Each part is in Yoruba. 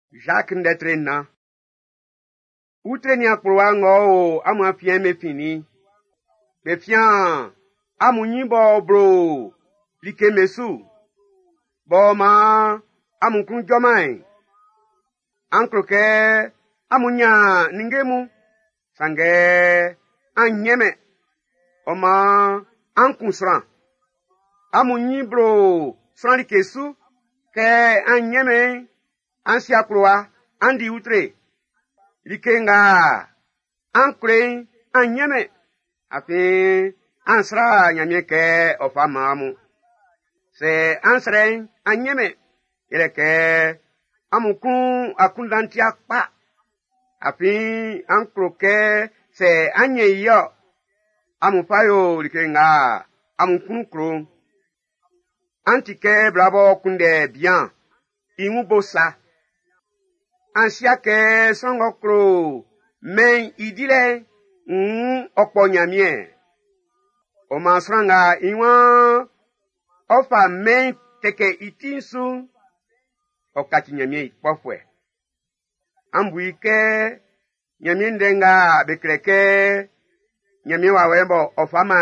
Jacques ndetrena. Utrenia kproango amu afien me fini. Me fian amu nyibo bro like mesu. Bo ma amu kunjomai. Ankroke amu nya ningemu. Sange anyeme. Oma ankunsran. Amu nyibro sran like su. Ke anyeme ansia kroa andi utre. Likenga ankre anyeme afi ansra nyame ke ofama amu se ansre anyeme ileke amukun akundanti akpa afi ankroke se anye yo amupayo likenga amukun kro antike bravo kunde bien imubosa ansia ke songokro men idile opo nyamie o masranga iwan ofa men teke itinsu o kati nyamie ipofwe ambuike nyamie ndenga bekreke nyamie wawembo ofama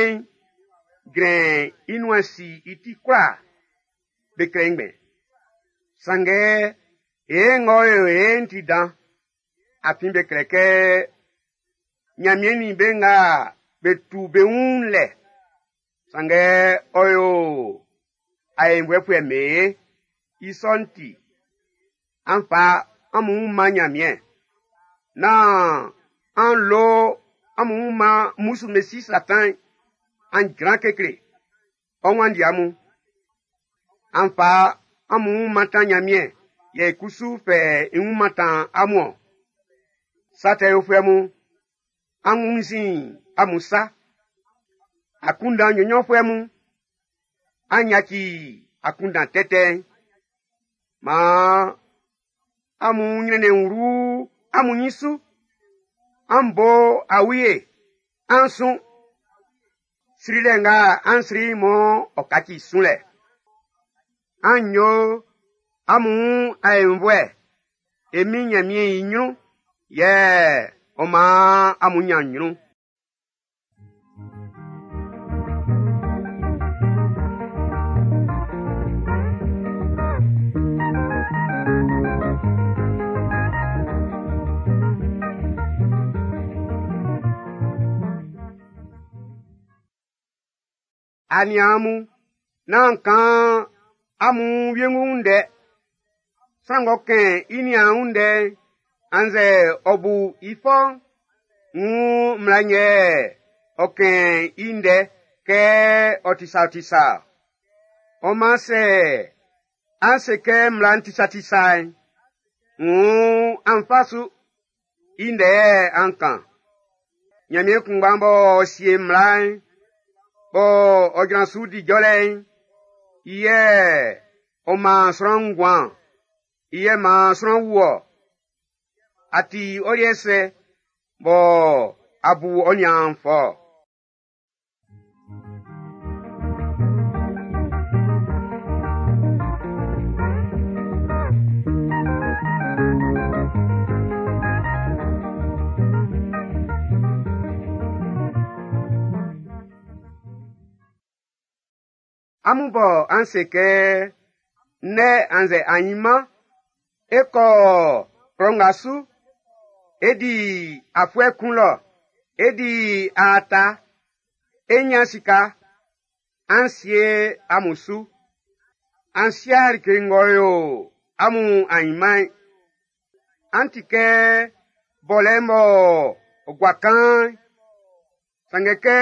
gren inwasi itikwa bekrengbe sange ngoyo entida apimbe kreke nyamieni benga betu beunle sange oyo aembwefu me isonti anfa amuma nyamie na anlo amuma musu mesi satan an grand kekre onwandi amu anfa amuma tanyamie ye kusu fe inumatan amuo sate ofemu anunsin amusa akunda nyonyo femu anyaki akunda tete ma amu nyene uru amu nyisu ambo awie ansun srilenga ansri mo okati sunle anyo amu aemvwe emi nyamie inyu ye oma amu nyanyu aniamu nankan amu yengunde sangoken ini aunde anze obu ifo mlanye oken inde ke otisa omase anseke mlantisa anfasu inde ankan nyamie kungbambo sie mlan bo ojransu di jole iye oma srongwan iye ma srongwo ati oriese bo abu onyanfo amubo anseke ne anze anyima eko prongasu edi afwekunlo edi ata enyasika ansie amusu ansiar kingoyo amu anyima antike bolemo ogwakan sangeke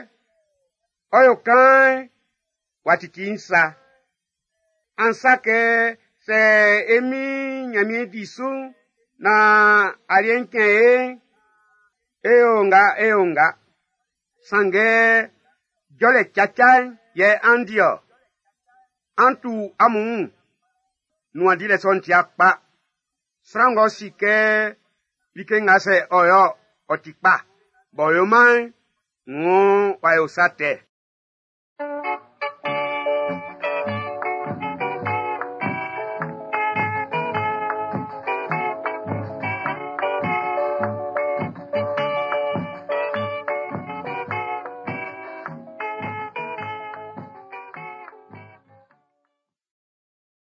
oyokan watitinsa ansake se emi nyamie disu na alienke eonga sange jole chacha ye andio antu amu nuadile sonti akpa srango sike likenga se oyo otikpa boyoman wayo sate